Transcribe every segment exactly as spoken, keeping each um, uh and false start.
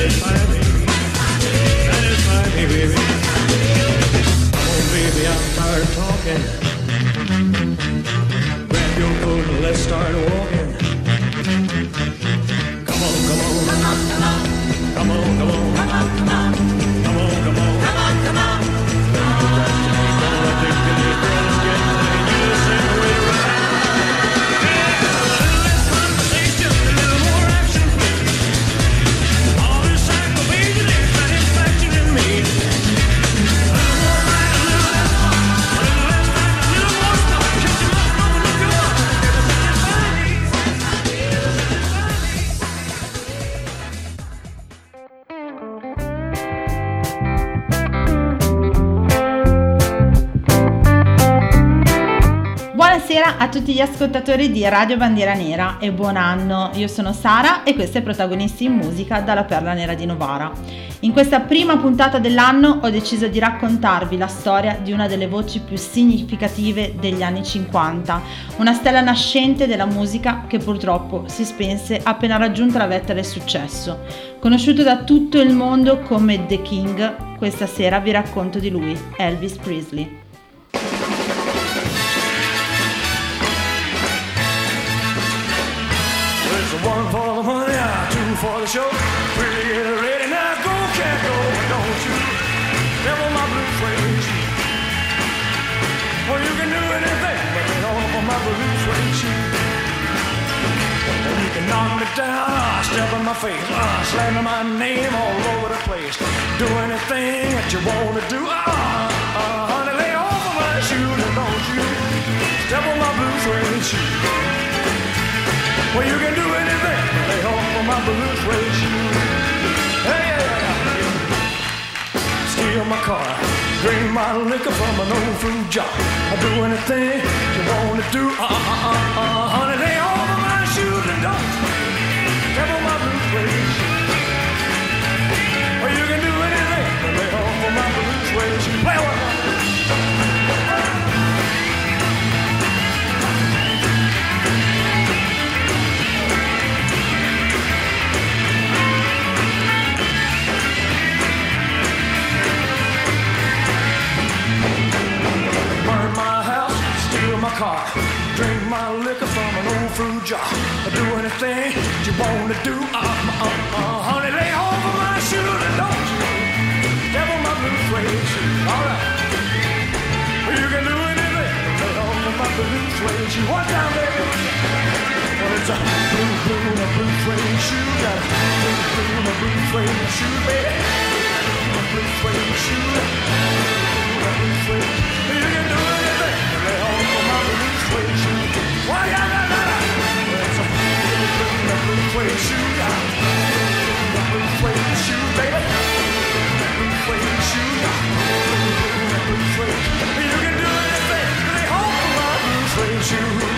Satisfy me, satisfy me, baby. Come on, baby, I'm tired of talking. Grab your coat and let's start walking. Come on, come on, come on, come on, come on, come on, come on, come on, come on, come on, come on, come on. Come back to me, come on, take me, girl, let's get playing. You the same way to ride. Buonasera a tutti gli ascoltatori di Radio Bandiera Nera e buon anno. Io sono Sara e questo è Protagonisti in Musica dalla Perla Nera di Novara. In questa prima puntata dell'anno ho deciso di raccontarvi la storia di una delle voci più significative degli anni cinquanta, una stella nascente della musica che purtroppo si spense appena raggiunta la vetta del successo. Conosciuto da tutto il mondo come The King, questa sera vi racconto di lui, Elvis Presley. One for the money, two for the show. Pretty get ready now, go cat go, don't you ever my blue suede shoe. Well, you can do anything but lay off on my blue suede shoe. You can knock me down, step in my face, uh, slamming my name all over the place. Do anything that you want to do, uh, uh, honey, lay off of my shoes and don't you step on my blue suede shoe. Well, you can do anything but lay off of my blue suede shoe. Hey, yeah, yeah. Steal my car, drink my liquor from an old fruit jar. I'll do anything you want to do, uh, uh, uh, uh, honey, lay off of my shoes and don't step on my blue suede shoe. Well, you can do anything but lay off of my blue suede shoe. Play one. Car, drink my liquor from an old fruit jar. Do anything you want to do, uh, uh, uh, honey, lay off of my shoes and don't you step on my blue suede shoe. All right, well, you can do anything, lay off of my blue suede shoe. One time, baby. Well, it's a blue, blue, a blue suede shoe. Got a blue, blue, a blue suede shoe, baby. A blue suede shoe. A blue suede. You can do anything, lay off of my blue suede shoe. Why, yeah, yeah, yeah. It's a blue, blue, a blue suede shoe. Got a blue suede shoe, baby. A blue suede shoe. A blue suede. You can do anything, lay off of my blue suede shoe.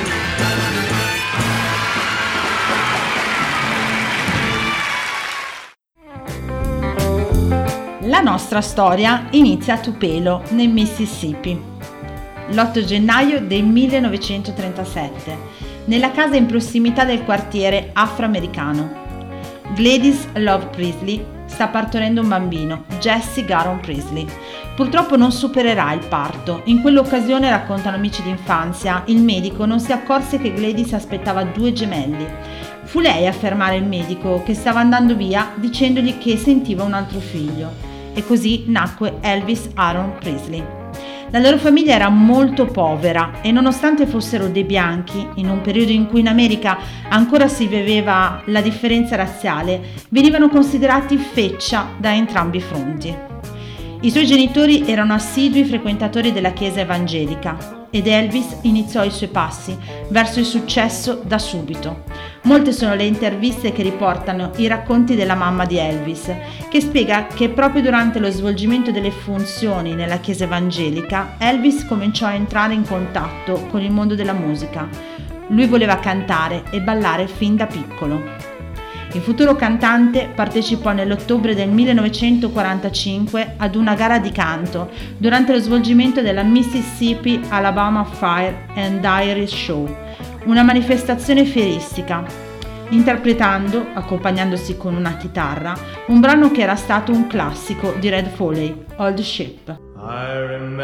La nostra storia inizia a Tupelo, nel Mississippi, l'otto gennaio del millenovecentotrentasette, nella casa in prossimità del quartiere afroamericano. Gladys Love Presley sta partorendo un bambino, Jesse Garon Presley. Purtroppo non supererà il parto. In quell'occasione, raccontano amici d'infanzia, il medico non si accorse che Gladys aspettava due gemelli. Fu lei a fermare il medico, che stava andando via, dicendogli che sentiva un altro figlio. E così nacque Elvis Aaron Presley. La loro famiglia era molto povera e nonostante fossero dei bianchi, in un periodo in cui in America ancora si viveva la differenza razziale, venivano considerati feccia da entrambi i fronti. I suoi genitori erano assidui frequentatori della chiesa evangelica ed Elvis iniziò i suoi passi verso il successo da subito. Molte sono le interviste che riportano i racconti della mamma di Elvis, che spiega che proprio durante lo svolgimento delle funzioni nella chiesa evangelica, Elvis cominciò a entrare in contatto con il mondo della musica. Lui voleva cantare e ballare fin da piccolo. Il futuro cantante partecipò nell'ottobre del millenovecentoquarantacinque ad una gara di canto durante lo svolgimento della Mississippi Alabama Fire and Dairy Show, una manifestazione fieristica. interpretando, accompagnandosi con una chitarra, un brano che era stato un classico di Red Foley, Old Ship. I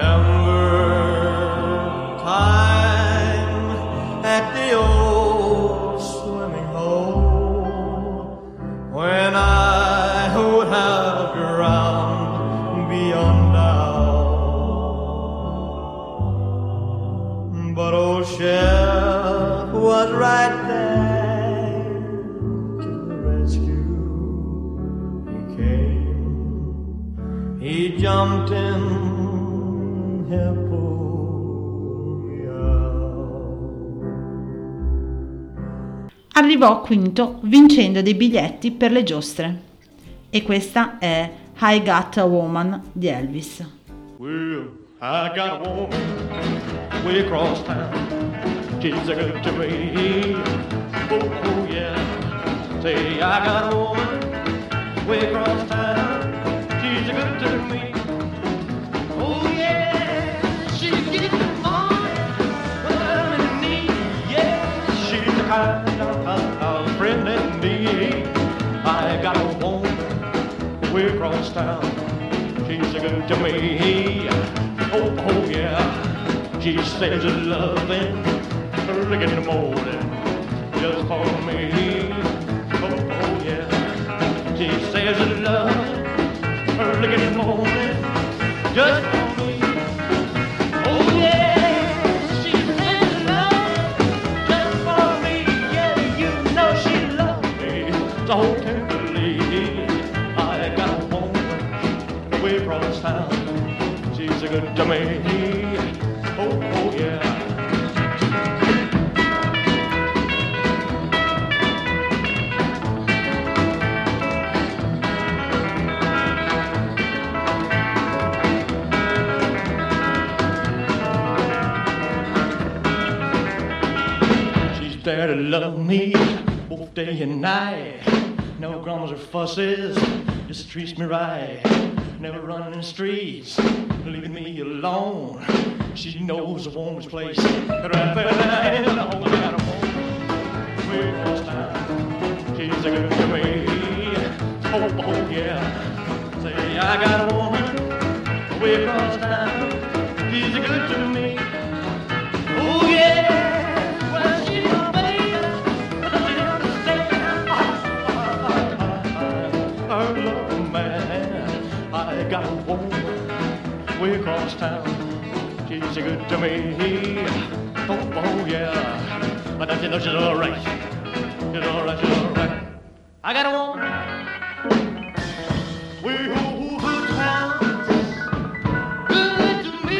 remember time at the old swimming hole when I would have drowned beyond doubt, but old Shep was right there to the rescue. He came, he jumped in. Arrivò quinto vincendo dei biglietti per le giostre. E questa è I Got a Woman di Elvis. Well, I got a woman way across town. She's a good to me. Oh, oh yeah. Say I got a woman way across town. She's a good to me. Oh yeah. She's getting on when I'm in need. Yeah, she's the kind of friend in need. I got a woman way across town. She's a good to me. Oh, oh yeah. She says a loving early in the morning just for me. Oh, oh yeah. She says a loving early in the morning just for me. Oh yeah. She says a love just for me. Yeah, you know she loves me so tenderly. I got a woman way across town. She's a good to me. Oh, oh yeah. She's there to love me both day and night. No grumbles or fusses, just treats me right. Never running in the streets, leaving me alone. She knows a woman's place. Right there, I got a woman way across town. She's a good to me. Oh, oh yeah. Say I got a woman way across town. She's a good to me. Oh yeah. Well, she's a baby, but I don't understand. I love man. I got a woman way across town. She's a good to me. Oh, oh yeah. But I know she's alright. She's alright, she's alright. I got a woman way over town. Good to me.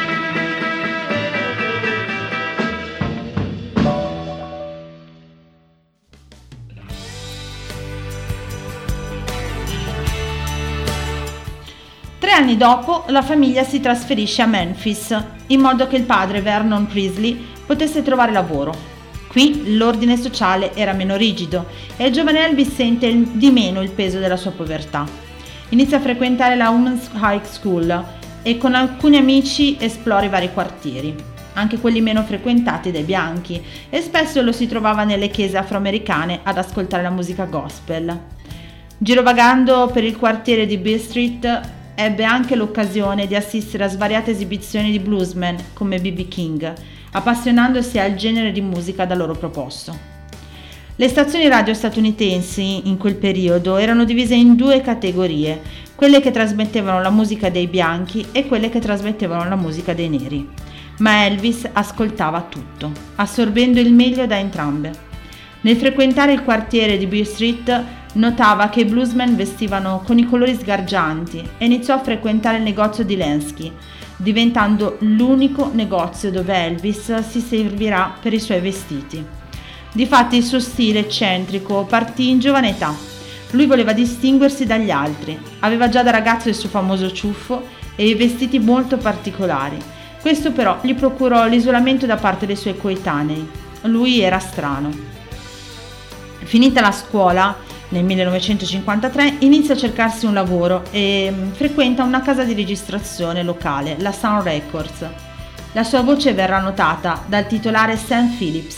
Tre anni dopo la famiglia si trasferisce a Memphis in modo che il padre Vernon Priestley potesse trovare lavoro. Qui l'ordine sociale era meno rigido e il giovane Elvis sente il, di meno il peso della sua povertà. Inizia a frequentare la Women's High School e con alcuni amici esplora i vari quartieri, anche quelli meno frequentati dai bianchi, e spesso lo si trovava nelle chiese afroamericane ad ascoltare la musica gospel. Girovagando per il quartiere di Beale Street ebbe anche l'occasione di assistere a svariate esibizioni di bluesmen come B B King, appassionandosi al genere di musica da loro proposto. Le stazioni radio statunitensi in quel periodo erano divise in due categorie, quelle che trasmettevano la musica dei bianchi e quelle che trasmettevano la musica dei neri. Ma Elvis ascoltava tutto, assorbendo il meglio da entrambe. Nel frequentare il quartiere di Beale Street notava che i bluesmen vestivano con i colori sgargianti e iniziò a frequentare il negozio di Lansky, diventando l'unico negozio dove Elvis si servirà per i suoi vestiti. Difatti il suo stile eccentrico partì in giovane età. Lui voleva distinguersi dagli altri, aveva già da ragazzo il suo famoso ciuffo e i vestiti molto particolari. Questo però gli procurò l'isolamento da parte dei suoi coetanei. Lui era strano. Finita la scuola, nel millenovecentocinquantatré inizia a cercarsi un lavoro e frequenta una casa di registrazione locale, la Sun Records. La sua voce verrà notata dal titolare Sam Phillips,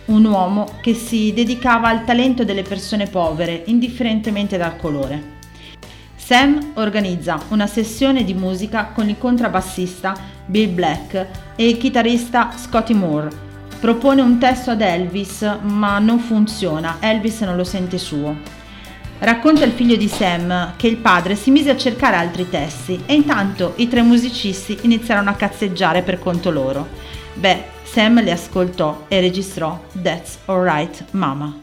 un uomo che si dedicava al talento delle persone povere, indifferentemente dal colore. Sam organizza una sessione di musica con il contrabbassista Bill Black e il chitarrista Scotty Moore. Propone un testo ad Elvis, ma non funziona, Elvis non lo sente suo. Racconta il figlio di Sam che il padre si mise a cercare altri testi e intanto i tre musicisti iniziarono a cazzeggiare per conto loro. Beh, Sam li ascoltò e registrò That's Alright Mama.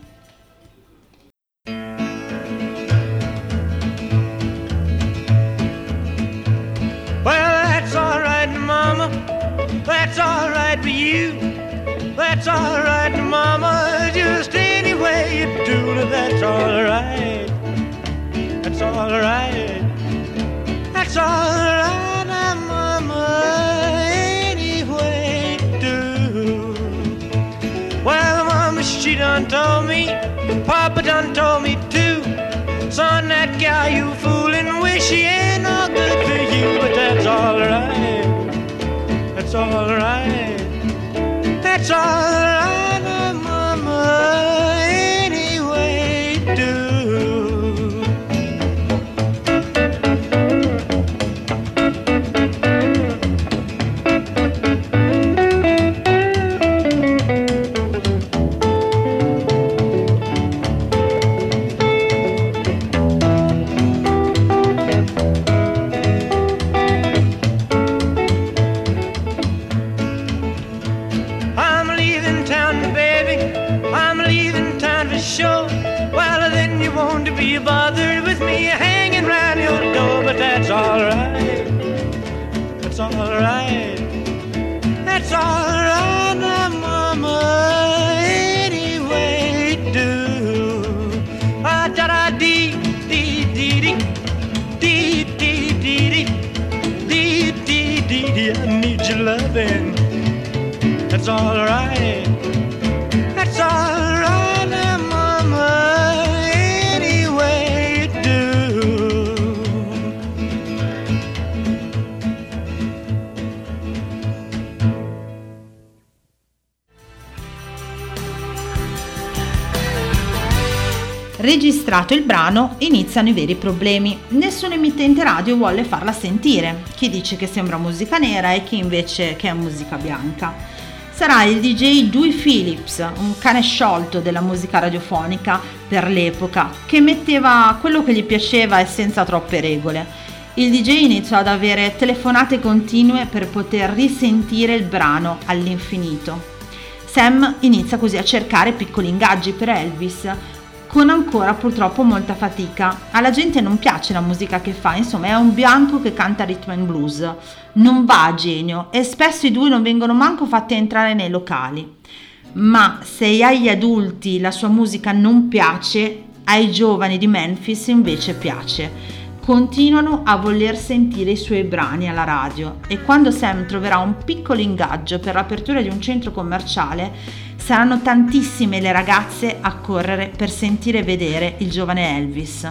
Well, that's alright, Mama. That's alright for you. That's alright, Mama. Just any way you do it, that's alright. That's alright. That's alright, Mama. Any way you do. Well, Mama, she done told me. Papa done told me too. Son, that gal you foolin' with, she ain't no good for you, but that's alright. That's alright. That's alright, Mama, any way you do. Sure, well then you won't be bothered with me hanging round your door, but that's alright. That's alright. That's alright now, Mama, any way you do. Ah, da da dee dee dee dee dee dee dee dee dee dee dee. I need your loving. That's alright. That's alright. Registrato il brano, iniziano i veri problemi. Nessun emittente radio vuole farla sentire. Chi dice che sembra musica nera e chi invece che è musica bianca. Sarà il D J Dewey Phillips, un cane sciolto della musica radiofonica per l'epoca, che metteva quello che gli piaceva e senza troppe regole. Il D J iniziò ad avere telefonate continue per poter risentire il brano all'infinito. Sam inizia così a cercare piccoli ingaggi per Elvis, con ancora purtroppo molta fatica. Alla gente non piace la musica che fa, insomma è un bianco che canta rhythm and blues, non va a genio e spesso i due non vengono manco fatti entrare nei locali. Ma se agli adulti la sua musica non piace, ai giovani di Memphis invece piace. Continuano a voler sentire i suoi brani alla radio e quando Sam troverà un piccolo ingaggio per l'apertura di un centro commerciale, saranno tantissime le ragazze a correre per sentire e vedere il giovane Elvis.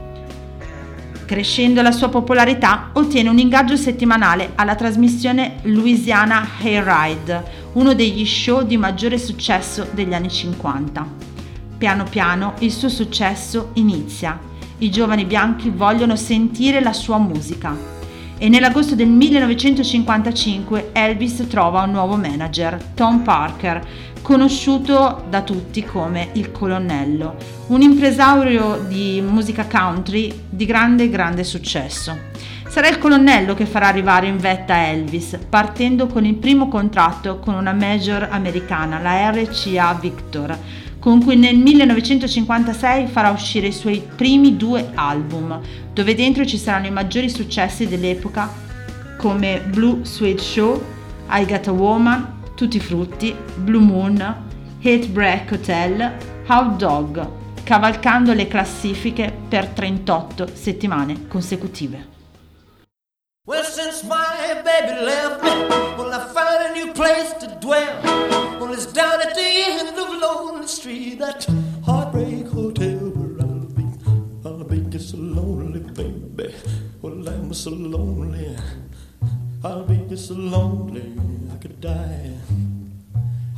Crescendo la sua popolarità, ottiene un ingaggio settimanale alla trasmissione Louisiana Hayride, uno degli show di maggiore successo degli anni cinquanta. Piano piano il suo successo inizia. I giovani bianchi vogliono sentire la sua musica. E nell'agosto del millenovecentocinquantacinque Elvis trova un nuovo manager, Tom Parker, conosciuto da tutti come il Colonnello, un impresario di musica country di grande grande successo. Sarà il Colonnello che farà arrivare in vetta Elvis, partendo con il primo contratto con una major americana, la R C A Victor, con cui nel millenovecentocinquantasei farà uscire i suoi primi due album, dove dentro ci saranno i maggiori successi dell'epoca come Blue Suede Show, I Got a Woman, Tutti Frutti, Blue Moon, Heartbreak Hotel, Hot Dog, cavalcando le classifiche per trentotto settimane consecutive. Well, since my baby left me, well, I found a new place to dwell. Well, it's down at the end of Lonely Street, that Heartbreak Hotel where I'll be. I'll be just so lonely, baby. Well, I'm so lonely. I'll be just so lonely, I could die.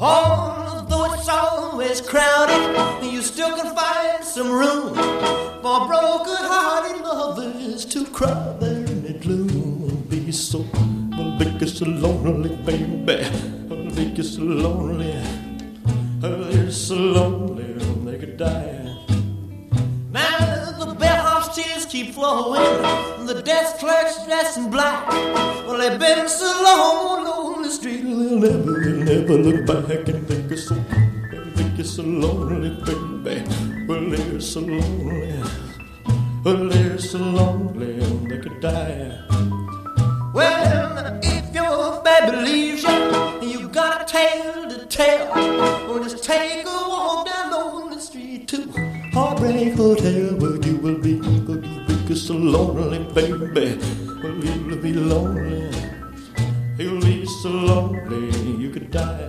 Although it's always crowded, you still can find some room for broken-hearted lovers to cry there in the gloom. Be so, I'll make you so lonely, baby. I'll make you so lonely. They're so lonely they could die. Now the bellhop's tears keep flowing, the desk clerk's dressed in black. Well, they've been so long on the street, they'll never, they'll never look back. And think you're so, they'll think you're so lonely, baby. Well, they're so lonely. Well, they're so lonely they could die. Well, if your baby leaves you, you got a tale to tell. Well, just take a walk down on the street to Heartbreak Hotel, where you will be, where you will be so lonely, baby. Well, you'll be lonely, you'll be so lonely you could die.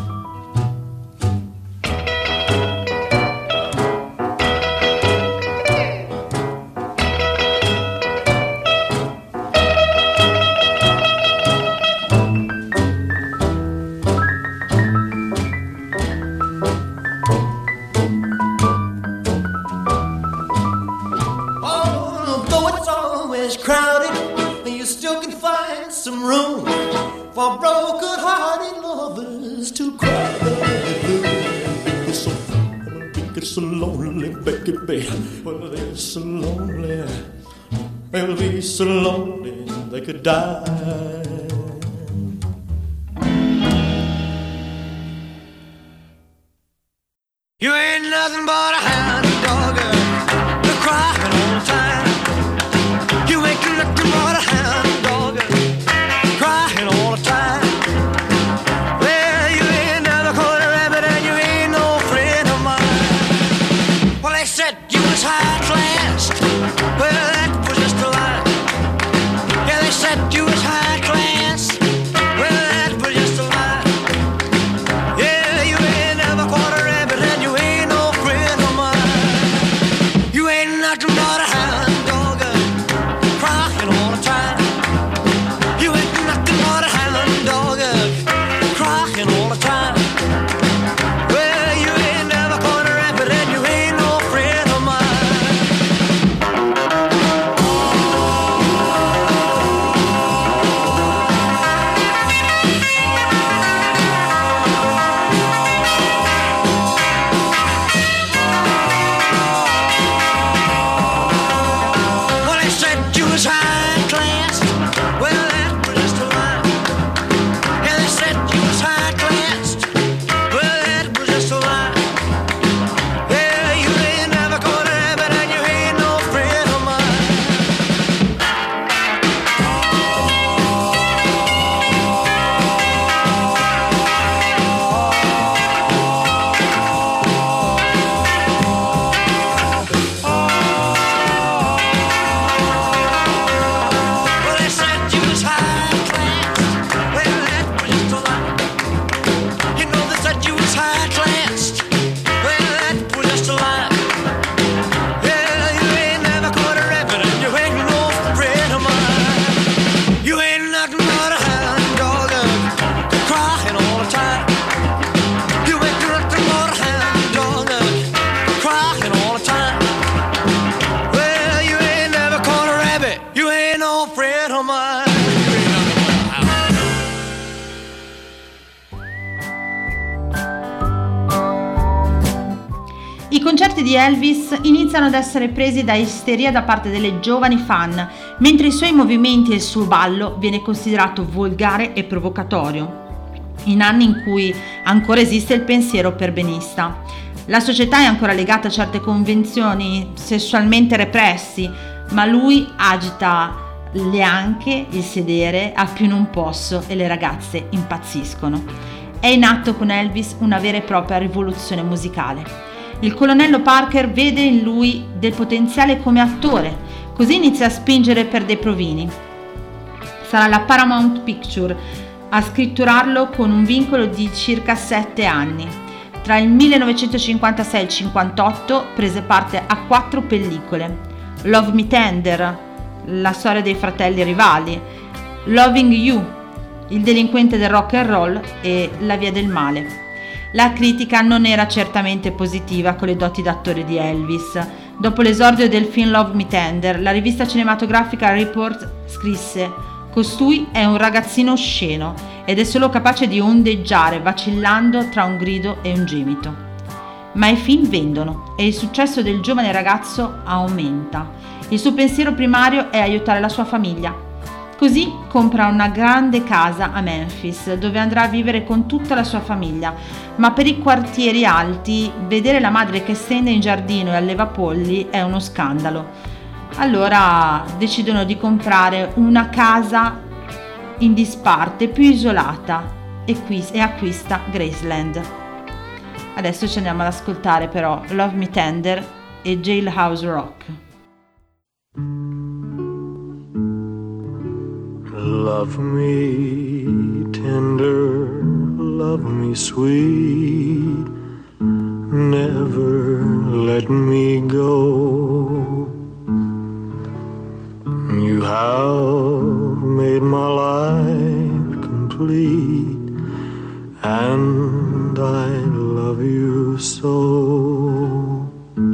Some room for broken-hearted lovers to cry. They're so, they're so lonely, baby. Well, they're so lonely. They'll be so lonely they could die. You ain't nothing but a hound dog, you're crying all the time. You ain't nothing but a hound. I concerti di Elvis iniziano ad essere presi da isteria da parte delle giovani fan, mentre i suoi movimenti e il suo ballo viene considerato volgare e provocatorio, in anni in cui ancora esiste il pensiero perbenista. La società è ancora legata a certe convenzioni sessualmente repressi, ma lui agita le anche, il sedere, a più non posso e le ragazze impazziscono. È in atto con Elvis una vera e propria rivoluzione musicale. Il colonnello Parker vede in lui del potenziale come attore, così inizia a spingere per dei provini. Sarà la Paramount Picture a scritturarlo con un vincolo di circa sette anni. Tra il millenovecentocinquantasei e il cinquantotto prese parte a quattro pellicole: Love Me Tender, la storia dei fratelli rivali, Loving You, il delinquente del rock and roll e La via del male. La critica non era certamente positiva con le doti d'attore di Elvis. Dopo l'esordio del film Love Me Tender, la rivista cinematografica Report scrisse: costui è un ragazzino osceno ed è solo capace di ondeggiare vacillando tra un grido e un gemito. Ma i film vendono e il successo del giovane ragazzo aumenta. Il suo pensiero primario è aiutare la sua famiglia. Così compra una grande casa a Memphis, dove andrà a vivere con tutta la sua famiglia, ma per i quartieri alti vedere la madre che stende in giardino e alleva polli è uno scandalo. Allora decidono di comprare una casa in disparte, più isolata, e, qui, e acquista Graceland. Adesso ci andiamo ad ascoltare però Love Me Tender e Jailhouse Rock. Love me tender, love me sweet, never let me go. You have made my life complete, and I love you so.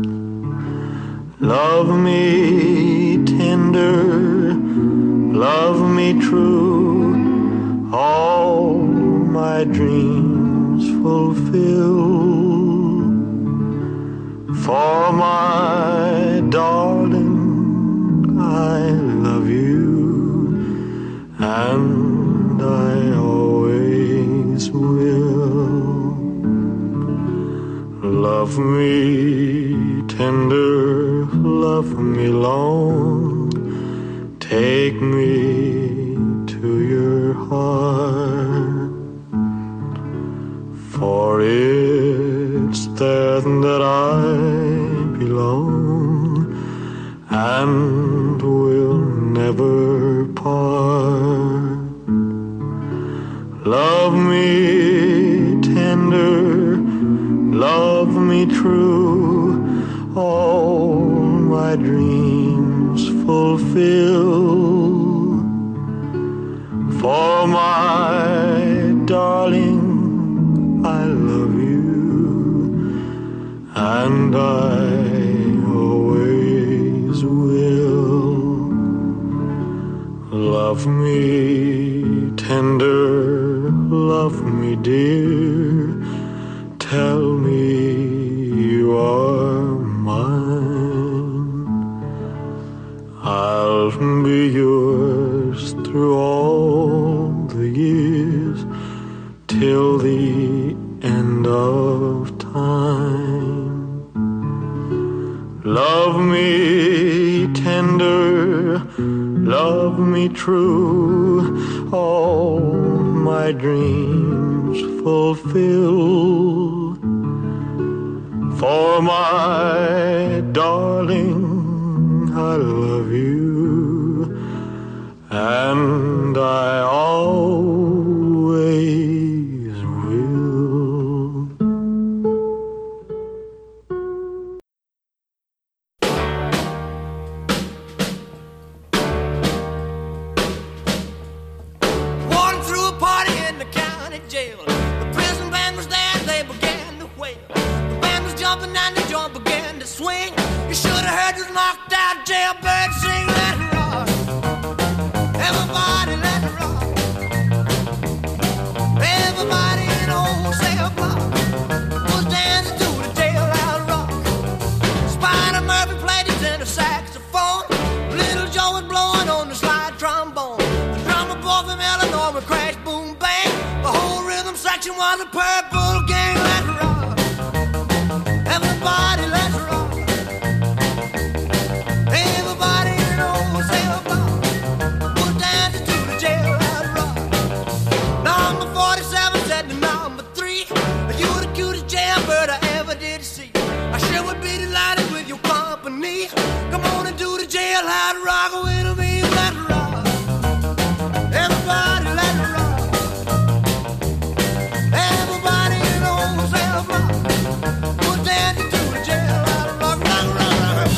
Love me tender, love me true, all my dreams fulfill. For my darling, I love you, and I always will. Love me tender, love me long, take me to your heart, for it's there that I belong and will never part. Love me tender, love me true, all my dreams fulfill. For my darling, I love you, and I always will. Love me tender, love me dear, tell me you are mine. I'll be yours through all the years, till the end of time. Love me tender, love me true, all my dreams fulfill. For my darling, I love you, and I always will. Walking through a party in the county jail. The prison band was there, they began to wail. The band was jumping and the joint began to swing. You should have heard this knocked out jailbird sing. Let it rock, everybody let it rock. Everybody in the whole cell block was dancing to the jailhouse rock. Spider Murphy played his tenor saxophone. Little Joe was blowing on the slide trombone. The drummer boy from Illinois would crash, boom, bang. The whole rhythm section was a Purple Gang. Let it rock, everybody let it rock. Everybody in the whole cell block was dancing to the jailhouse rock. Number forty-seven said to number three, you the cutest jailbird I ever did see. I sure would be delighted with your company. Come on and do the jailhouse rock with me. Let it rock, everybody let it rock. Everybody in the whole cell block was dancing to the jailhouse rock. Rock, rock, rock.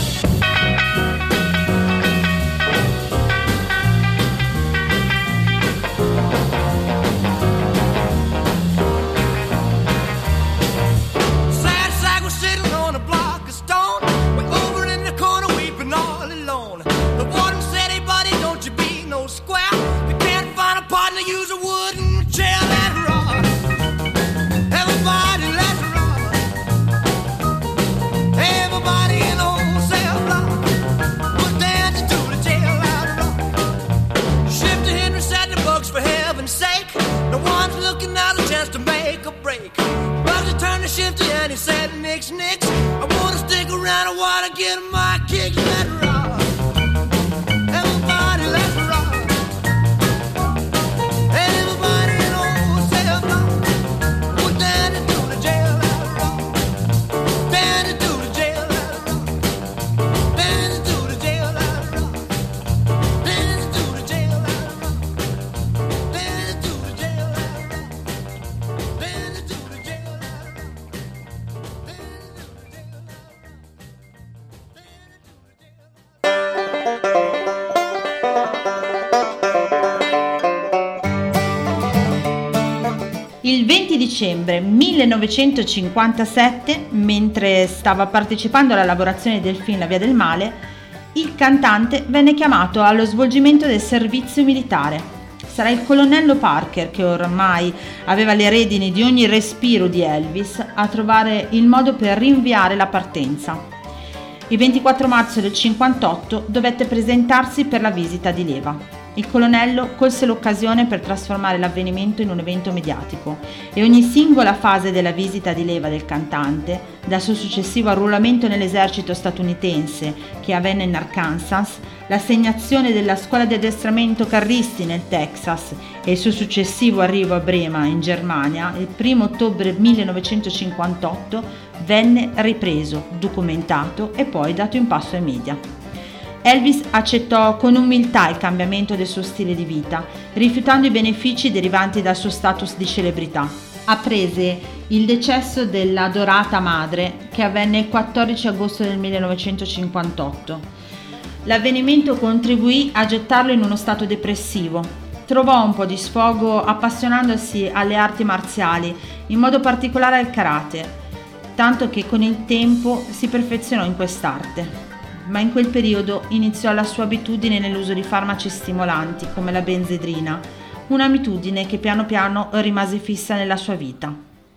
dicembre millenovecentocinquantasette, mentre stava partecipando alla lavorazione del film La via del male, il cantante venne chiamato allo svolgimento del servizio militare. Sarà il colonnello Parker, che ormai aveva le redini di ogni respiro di Elvis, a trovare il modo per rinviare la partenza. Il ventiquattro marzo del cinquantotto dovette presentarsi per la visita di leva. Il colonnello colse l'occasione per trasformare l'avvenimento in un evento mediatico e ogni singola fase della visita di leva del cantante, dal suo successivo arruolamento nell'esercito statunitense che avvenne in Arkansas, l'assegnazione della scuola di addestramento carristi nel Texas e il suo successivo arrivo a Brema in Germania il primo ottobre millenovecentocinquantotto, venne ripreso, documentato e poi dato in passo ai media. Elvis accettò con umiltà il cambiamento del suo stile di vita, rifiutando i benefici derivanti dal suo status di celebrità. Apprese il decesso della adorata madre, che avvenne il quattordici agosto del millenovecentocinquantotto. L'avvenimento contribuì a gettarlo in uno stato depressivo. Trovò un po' di sfogo appassionandosi alle arti marziali, in modo particolare al karate, tanto che con il tempo si perfezionò in quest'arte. Ma in quel periodo iniziò la sua abitudine nell'uso di farmaci stimolanti come la benzedrina, un'abitudine che piano piano rimase fissa nella sua vita.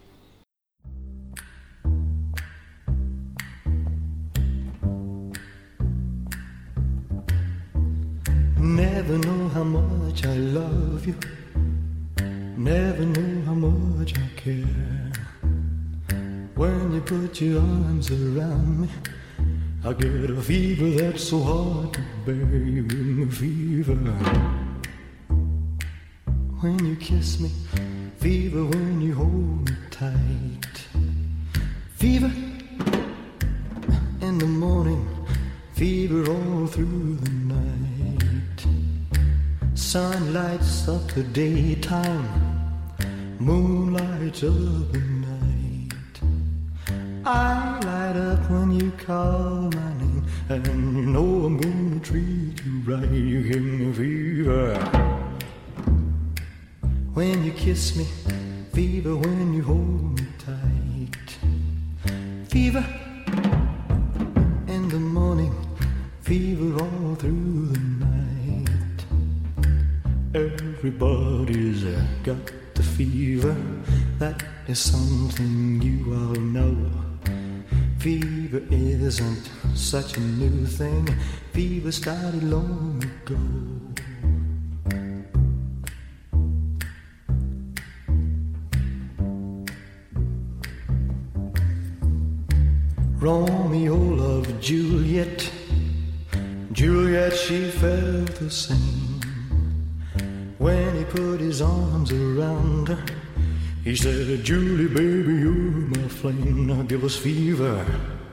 Never know how much I love you, never know how much I care. When you put your arms around me, I get a fever that's so hard to bear. You give me fever when you kiss me, fever when you hold me tight, fever in the morning, fever all through the night. Sun lights up the daytime, moon lights up the night. I light up when you call my name, and you know I'm gonna treat you right. You give me fever when you kiss me, fever when you hold me tight, fever in the morning, fever all through the night. Everybody's got the fever, that is something you all know. Fever isn't such a new thing, fever started long ago. Romeo loved Juliet, Juliet she felt the same. When he put his arms around her, he said, Julie, baby, you're my flame. Now give us fever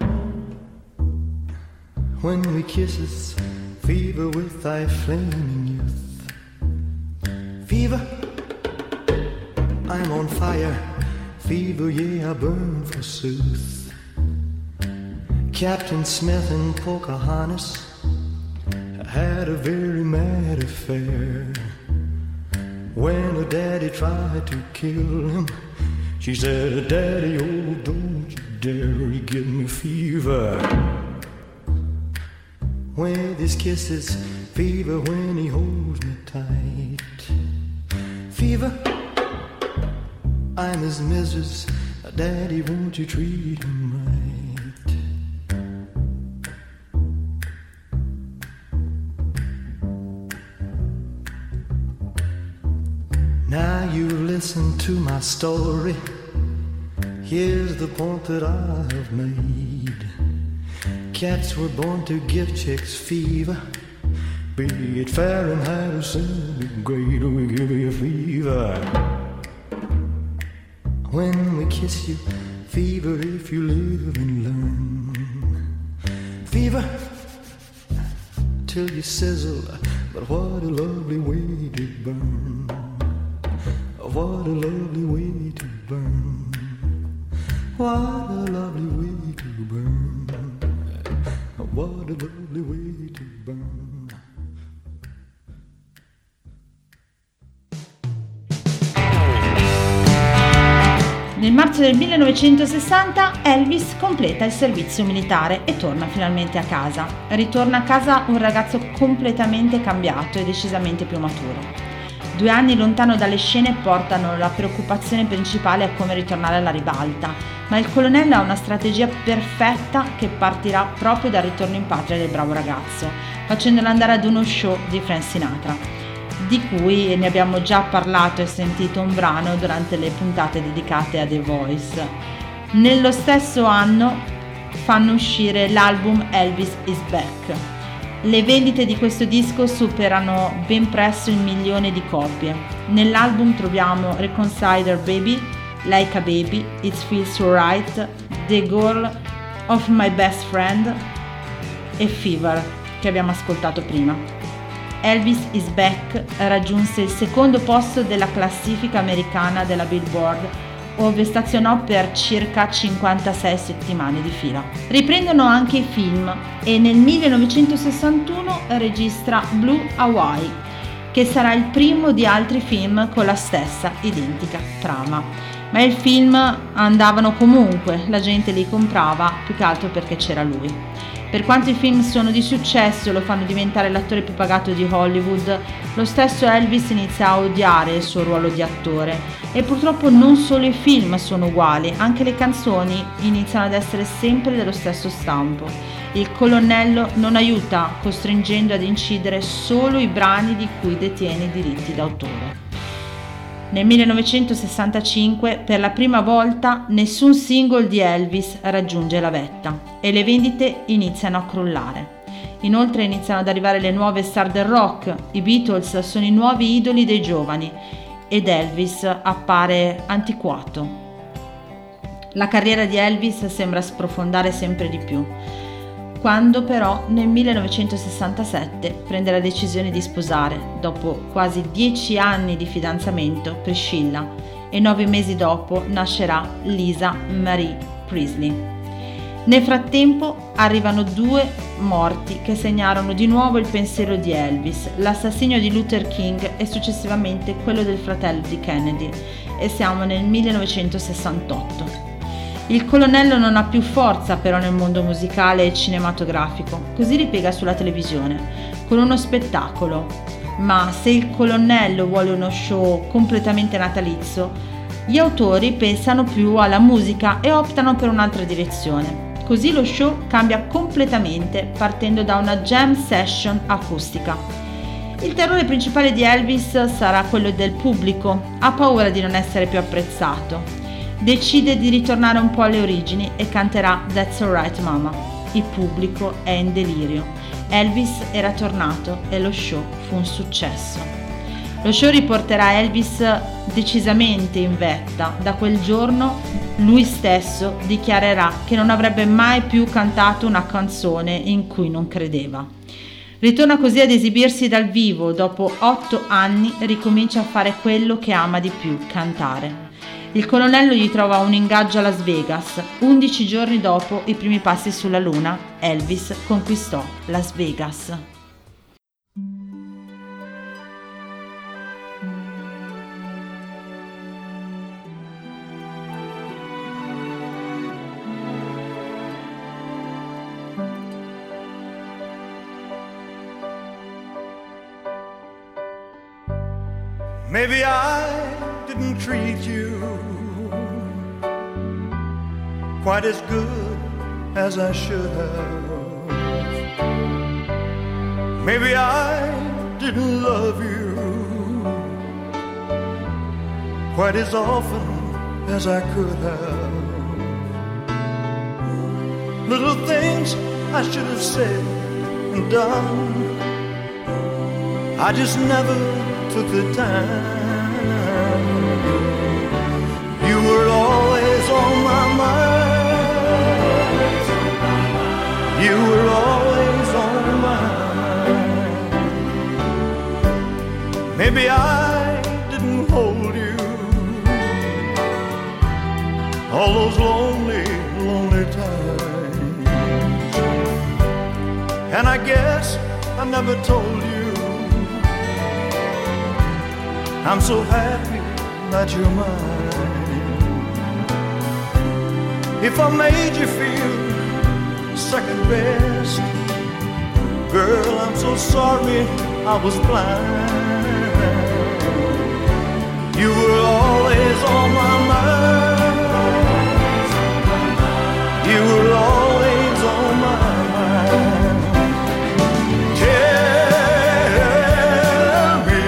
when we kisses, fever with thy flaming youth. Fever, I'm on fire. Fever, yeah, I burn forsooth. Captain Smith and Pocahontas had a very mad affair. When her daddy tried to kill him, she said, Daddy, oh, don't you dare, you give me fever. With his kisses, fever when he holds me tight. Fever, I'm his missus, Daddy, won't you treat him right? Now you listen to my story. Here's the point that I have made. Cats were born to give chicks fever, be it Fahrenheit or centigrade. We give you fever when we kiss you, fever if you live and learn. Fever till you sizzle, but what a lovely way to burn. What a lovely way to burn. What a lovely way to burn. What a lovely way to burn. Nel marzo del millenovecentosessanta Elvis completa il servizio militare e torna finalmente a casa. Ritorna a casa un ragazzo completamente cambiato e decisamente più maturo. Due anni lontano dalle scene portano la preoccupazione principale a come ritornare alla ribalta, ma il colonnello ha una strategia perfetta che partirà proprio dal ritorno in patria del bravo ragazzo, facendolo andare ad uno show di Frank Sinatra, di cui ne abbiamo già parlato e sentito un brano durante le puntate dedicate a The Voice. Nello stesso anno fanno uscire l'album Elvis is Back. Le vendite di questo disco superano ben presto il milione di copie. Nell'album troviamo Reconsider Baby, Like a Baby, It Feels So Right, The Girl of My Best Friend e Fever, che abbiamo ascoltato prima. Elvis is Back raggiunse il secondo posto della classifica americana della Billboard, dove stazionò per circa cinquantasei settimane di fila. Riprendono anche i film e nel millenovecentosessantuno registra Blue Hawaii, che sarà il primo di altri film con la stessa identica trama. Ma i film andavano comunque, la gente li comprava più che altro perché c'era lui. Per quanto i film sono di successo e lo fanno diventare l'attore più pagato di Hollywood, lo stesso Elvis inizia a odiare il suo ruolo di attore. E purtroppo non solo i film sono uguali, anche le canzoni iniziano ad essere sempre dello stesso stampo. Il colonnello non aiuta, costringendo ad incidere solo i brani di cui detiene i diritti d'autore. Nel millenovecentosessantacinque, per la prima volta, nessun singolo di Elvis raggiunge la vetta e le vendite iniziano a crollare. Inoltre iniziano ad arrivare le nuove star del rock, i Beatles sono i nuovi idoli dei giovani ed Elvis appare antiquato. La carriera di Elvis sembra sprofondare sempre di più, quando però nel millenovecentosessantasette prende la decisione di sposare, dopo quasi dieci anni di fidanzamento, Priscilla, e nove mesi dopo nascerà Lisa Marie Presley. Nel frattempo arrivano due morti che segnarono di nuovo il pensiero di Elvis, l'assassinio di Luther King e successivamente quello del fratello di Kennedy, e siamo nel millenovecentosessantotto. Il colonnello non ha più forza però nel mondo musicale e cinematografico, così ripiega sulla televisione, con uno spettacolo. Ma se il colonnello vuole uno show completamente natalizio, gli autori pensano più alla musica e optano per un'altra direzione. Così lo show cambia completamente partendo da una jam session acustica. Il terrore principale di Elvis sarà quello del pubblico, ha paura di non essere più apprezzato. Decide di ritornare un po' alle origini e canterà That's Alright Mama. Il pubblico è in delirio. Elvis era tornato e lo show fu un successo. Lo show riporterà Elvis decisamente in vetta. Da quel giorno lui stesso dichiarerà che non avrebbe mai più cantato una canzone in cui non credeva. Ritorna così ad esibirsi dal vivo, dopo otto anni ricomincia a fare quello che ama di più, cantare. Il colonnello gli trova un ingaggio a Las Vegas. undici giorni dopo i primi passi sulla Luna, Elvis conquistò Las Vegas. Maybe I didn't treat you quite as good as I should have. Maybe I didn't love you quite as often as I could have. Little things I should have said and done, I just never took the time. You were always on my mind. You were always on my mind. Maybe I didn't hold you all those lonely, lonely times. And I guess I never told you I'm so happy that you're mine. if I made you feel second best. Girl, I'm so sorry I was blind. You were always on my mind. You were always on my mind. Tell me,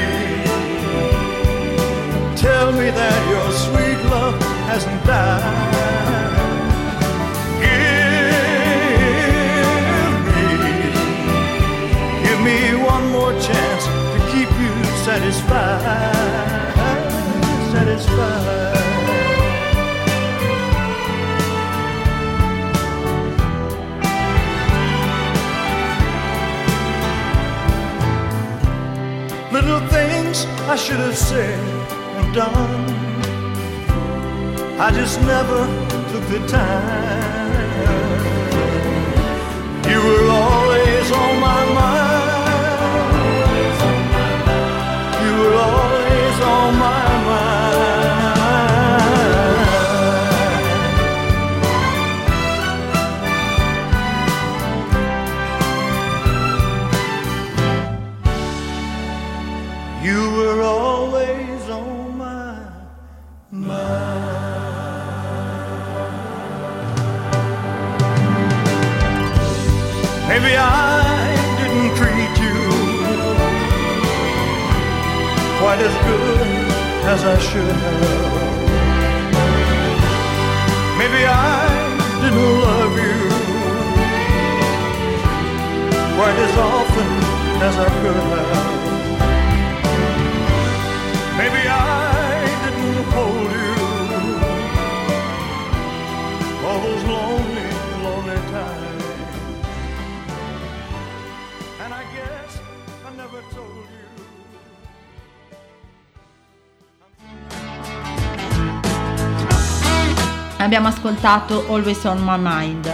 tell me that your sweet love hasn't died. Give me, give me one more chance to keep you satisfied, satisfied. Little things I should have said and done, I just never took the time. You were always on my mind. You were always on my You were always on my mind. Maybe I didn't treat you quite as good as I should have. Maybe I didn't love you quite as often as I could have. Maybe I didn't hold you all those lonely, lonely times. And I guess I never told you. Abbiamo ascoltato Always on My Mind.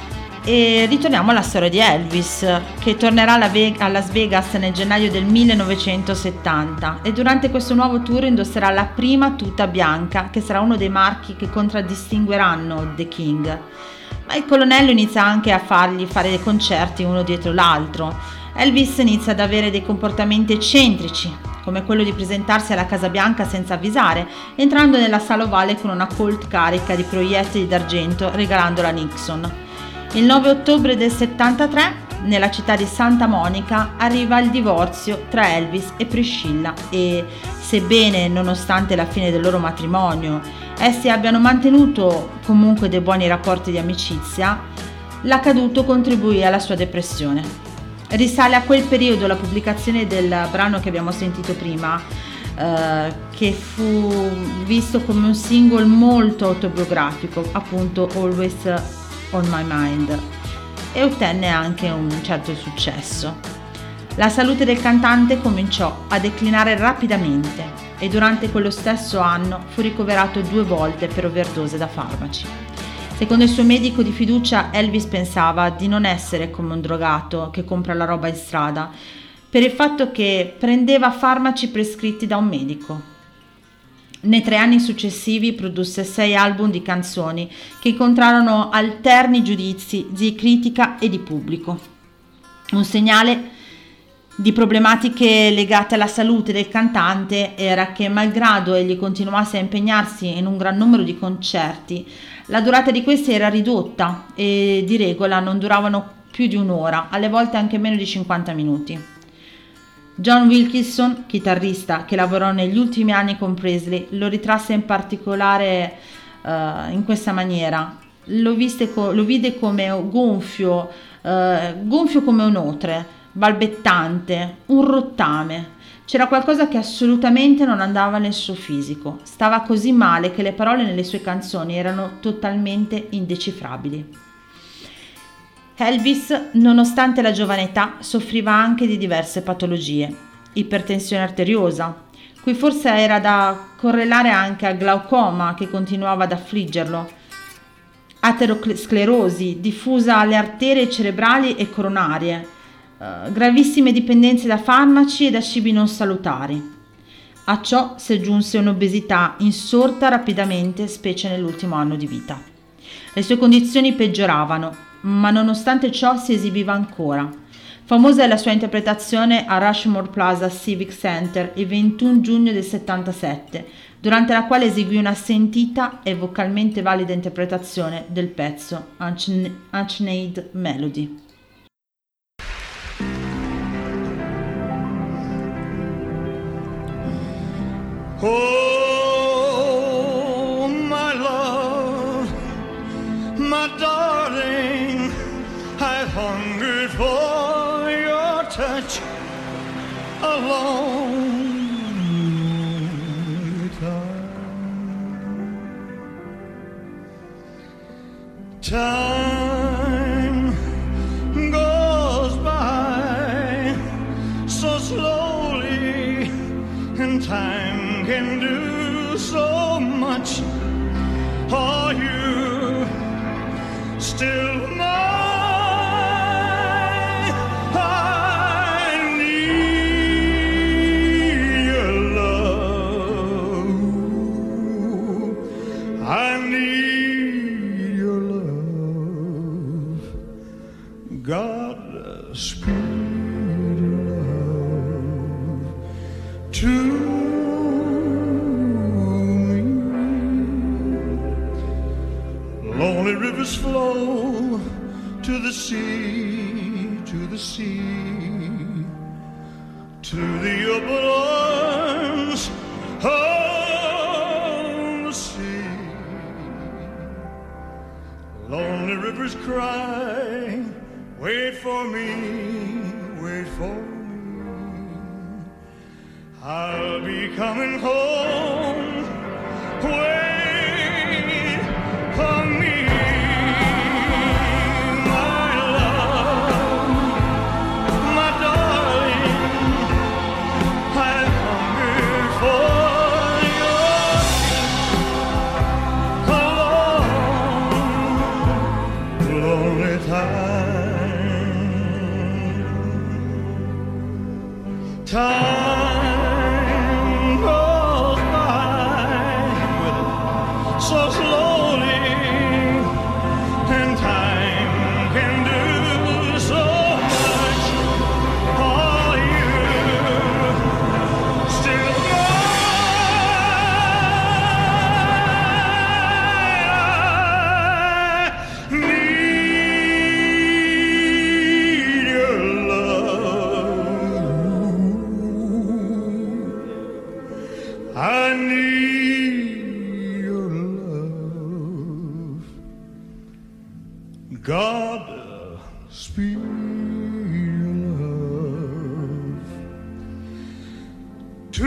E ritorniamo alla storia di Elvis, che tornerà a Las Vegas nel gennaio del millenovecentosettanta e durante questo nuovo tour indosserà la prima tuta bianca, che sarà uno dei marchi che contraddistingueranno The King. Ma il colonnello inizia anche a fargli fare dei concerti uno dietro l'altro. Elvis inizia ad avere dei comportamenti eccentrici, come quello di presentarsi alla Casa Bianca senza avvisare, entrando nella sala ovale con una Colt carica di proiettili d'argento regalandola a Nixon. Il nove ottobre del settantatré, nella città di Santa Monica, arriva il divorzio tra Elvis e Priscilla e, sebbene nonostante la fine del loro matrimonio essi abbiano mantenuto comunque dei buoni rapporti di amicizia, l'accaduto contribuì alla sua depressione. Risale a quel periodo la pubblicazione del brano che abbiamo sentito prima, eh, che fu visto come un single molto autobiografico, appunto Always on My Mind, e ottenne anche un certo successo. La salute del cantante cominciò a declinare rapidamente e durante quello stesso anno fu ricoverato due volte per overdose da farmaci. Secondo il suo medico di fiducia, Elvis pensava di non essere come un drogato che compra la roba in strada, per il fatto che prendeva farmaci prescritti da un medico. Nei tre anni successivi produsse sei album di canzoni che incontrarono alterni giudizi di critica e di pubblico. Un segnale di problematiche legate alla salute del cantante era che, malgrado egli continuasse a impegnarsi in un gran numero di concerti, la durata di questi era ridotta e di regola non duravano più di un'ora, alle volte anche meno di cinquanta minuti. John Wilkinson, chitarrista che lavorò negli ultimi anni con Presley, lo ritrasse in particolare uh, in questa maniera. Lo, viste co- lo vide come gonfio, uh, gonfio come un otre, balbettante, un rottame. C'era qualcosa che assolutamente non andava nel suo fisico. Stava così male che le parole nelle sue canzoni erano totalmente indecifrabili. Elvis, nonostante la giovane età, soffriva anche di diverse patologie. Ipertensione arteriosa, cui forse era da correlare anche al glaucoma che continuava ad affliggerlo, aterosclerosi diffusa alle arterie cerebrali e coronarie, eh, gravissime dipendenze da farmaci e da cibi non salutari. A ciò si aggiunse un'obesità insorta rapidamente, specie nell'ultimo anno di vita. Le sue condizioni peggioravano, ma nonostante ciò si esibiva ancora. Famosa è la sua interpretazione a Rushmore Plaza Civic Center il ventuno giugno del settantasette, durante la quale eseguì una sentita e vocalmente valida interpretazione del pezzo Unchained Melody. Oh, my love, my darling, I've hungered for your touch a long time. Time goes by so slowly, and time can do so much. Are you still mine? I need your love. I need your love. God, speed love to lonely rivers flow to the sea, to the sea, to the open arms of the sea. Lonely rivers cry, wait for me, wait for me. I'll be coming home. Wait for me. Time goes by so slowly, and time can do so much. Are you still mine? I need your I need your love. God, speed your love to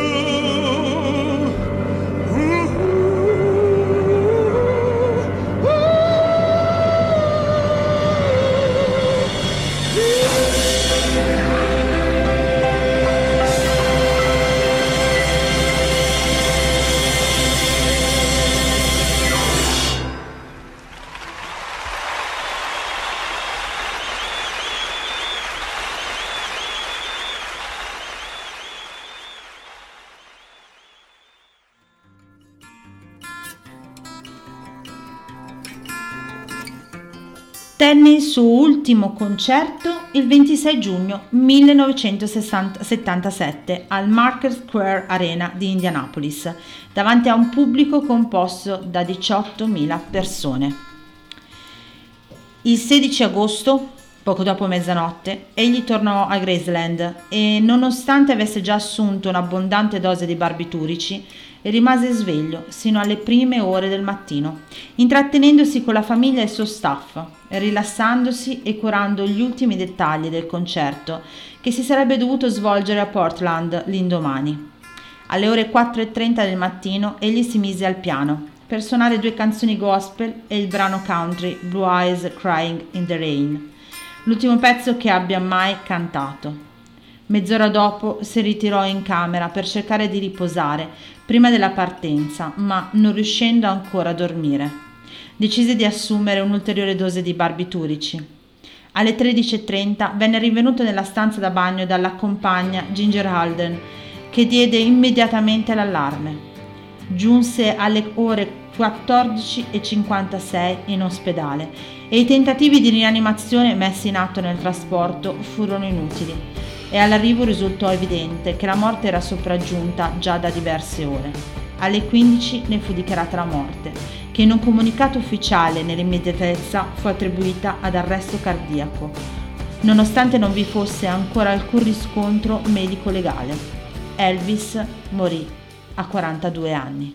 tenne il suo ultimo concerto il ventisei giugno millenovecentosettantasette al Market Square Arena di Indianapolis, davanti a un pubblico composto da diciottomila persone. Il sedici agosto, poco dopo mezzanotte, egli tornò a Graceland e, nonostante avesse già assunto un'abbondante dose di barbiturici, rimase sveglio sino alle prime ore del mattino, intrattenendosi con la famiglia e il suo staff, rilassandosi e curando gli ultimi dettagli del concerto che si sarebbe dovuto svolgere a Portland l'indomani. Alle ore quattro e trenta del mattino egli si mise al piano per suonare due canzoni gospel e il brano country Blue Eyes Crying in the Rain, l'ultimo pezzo che abbia mai cantato. Mezz'ora dopo si ritirò in camera per cercare di riposare prima della partenza, ma non riuscendo ancora a dormire, decise di assumere un'ulteriore dose di barbiturici. Alle tredici e trenta venne rinvenuto nella stanza da bagno dalla compagna Ginger Alden, che diede immediatamente l'allarme. giunse alle ore quattordici e cinquantasei in ospedale e i tentativi di rianimazione messi in atto nel trasporto furono inutili e all'arrivo risultò evidente che la morte era sopraggiunta già da diverse ore. Alle quindici ne fu dichiarata la morte, che in un comunicato ufficiale nell'immediatezza fu attribuita ad arresto cardiaco, nonostante non vi fosse ancora alcun riscontro medico-legale. Elvis morì a quarantadue anni.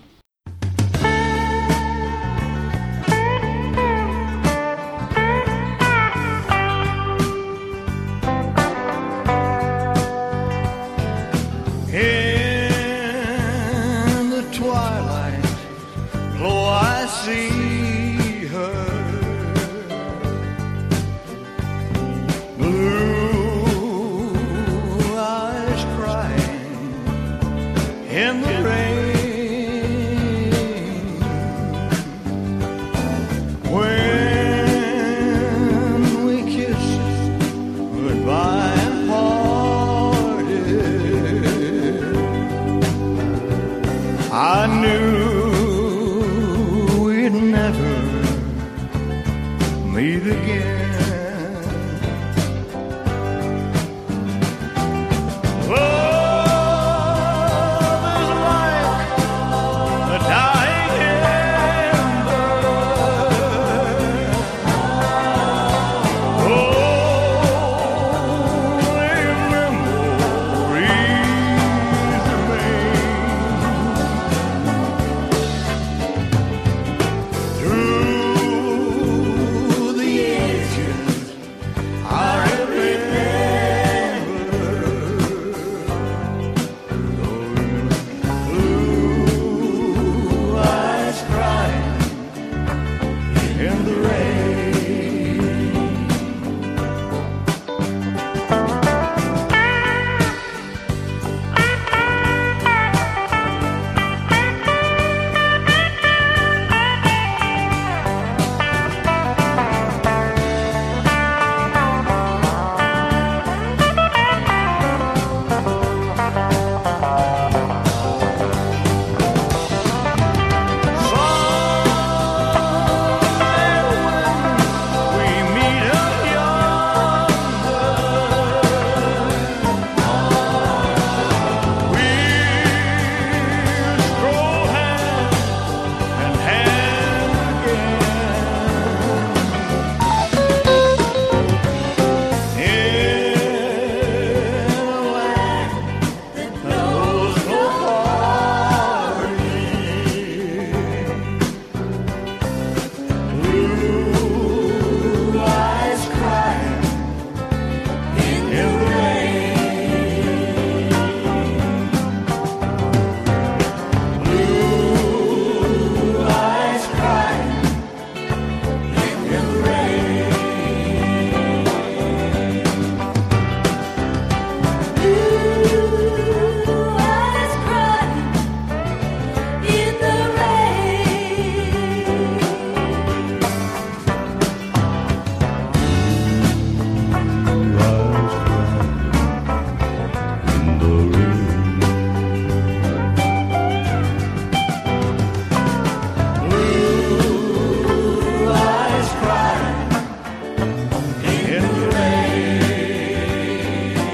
In the twilight, oh, I see her, blue eyes crying in the rain. When we kissed goodbye and parted, I knew we'd never meet again. Love is like a dying ember. Only memories remain. Through the ages, I remember blue eyes crying in the rain. We meet up yonder, we'll stroll hand in hand again in a land that knows no parting. Blue eyes crying in the rain. Blue eyes crying in the rain. Blue eyes crying in the Blue eyes crying in the rain.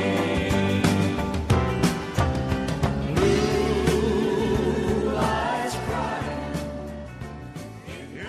Blue eyes crying in the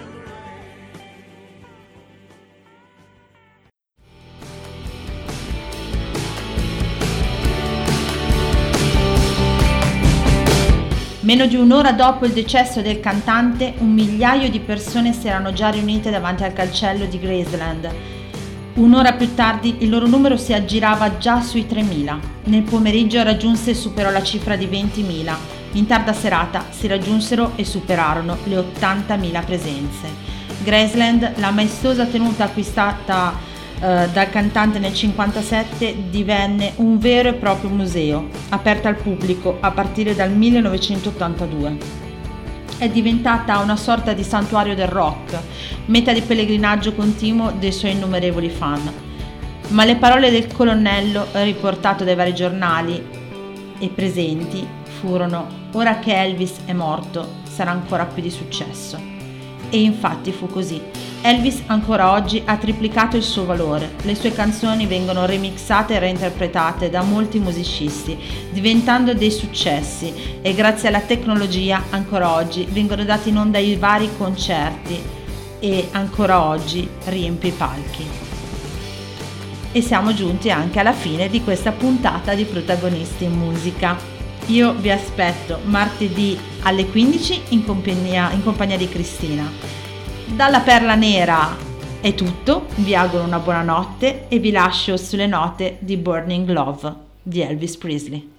Meno di un'ora dopo il decesso del cantante, un migliaio di persone si erano già riunite davanti al cancello di Graceland. Un'ora più tardi il loro numero si aggirava già sui tremila. Nel pomeriggio raggiunse e superò la cifra di ventimila. In tarda serata si raggiunsero e superarono le ottantamila presenze. Graceland, la maestosa tenuta acquistata eh, dal cantante nel cinquantasette, divenne un vero e proprio museo, aperto al pubblico a partire dal millenovecentottantadue. È diventata una sorta di santuario del rock, meta di pellegrinaggio continuo dei suoi innumerevoli fan. Ma le parole del colonnello, riportate dai vari giornali, e presenti furono: ora che Elvis è morto, sarà ancora più di successo. E infatti fu così. Elvis ancora oggi ha triplicato il suo valore, le sue canzoni vengono remixate e reinterpretate da molti musicisti, diventando dei successi, e grazie alla tecnologia ancora oggi vengono dati in onda i vari concerti e ancora oggi riempie i palchi. E siamo giunti anche alla fine di questa puntata di Protagonisti in Musica. Io vi aspetto martedì alle quindici in compagnia, in compagnia di Cristina. Dalla Perla Nera è tutto, vi auguro una buona notte e vi lascio sulle note di Burning Love di Elvis Presley.